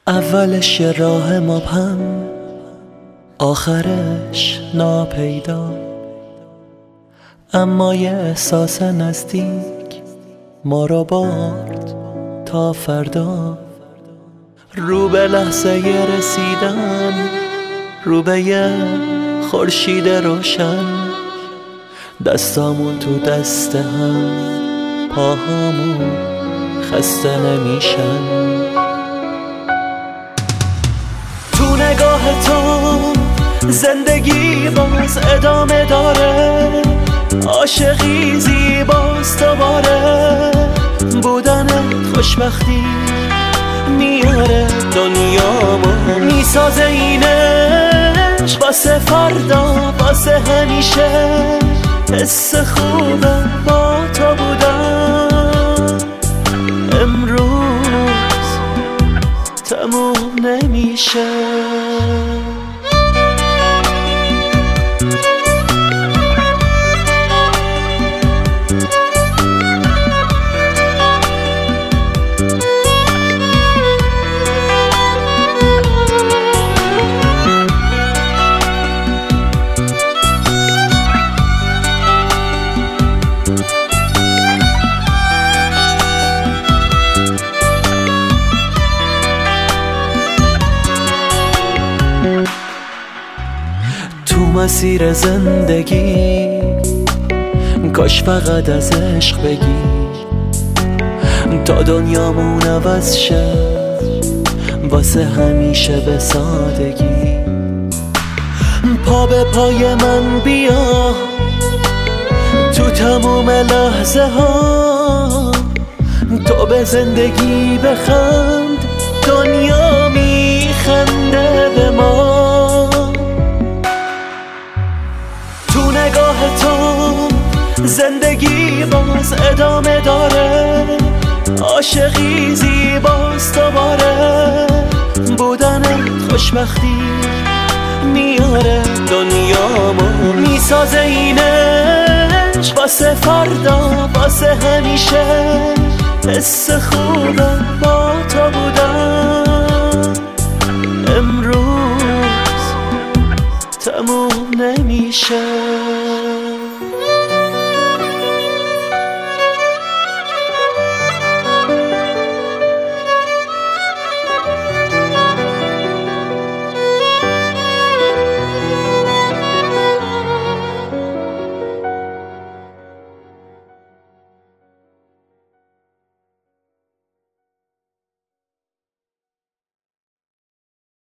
اولش یه راه مبهم، آخرش ناپیدا، اما یه احساس نزدیک ما رو برد تا فردا. رو به لحظه رسیدن، رو به یه خورشید روشن، دستامون تو دست هم، پاهامون خسته نمیشن. تو نگاه تو زندگی باز ادامه داره، عاشقی زیباست دوباره، بودنت خوشبختی میاره دنیامو، میسازه اینش واسه فردا، واسه همیشه. حس خوبه با تو بودن، امروز تموم نمیشه. تو مسیر زندگی کاش فقط از عشق بگی، تا دنیامون عوض شه واسه همیشه به سادگی. پا به پای من بیا تو تموم لحظه ها، تو به زندگی بخند، دنیا میخنده به ما. تو نگاه تو زندگی باز ادامه داره، عاشقی زیباست دوباره، بودنت خوشبختی میاره دنیامو، میسازه اینش واسه فردا، واسه همیشه. حس خوبه با تو بودن، امروز تموم نمیشه.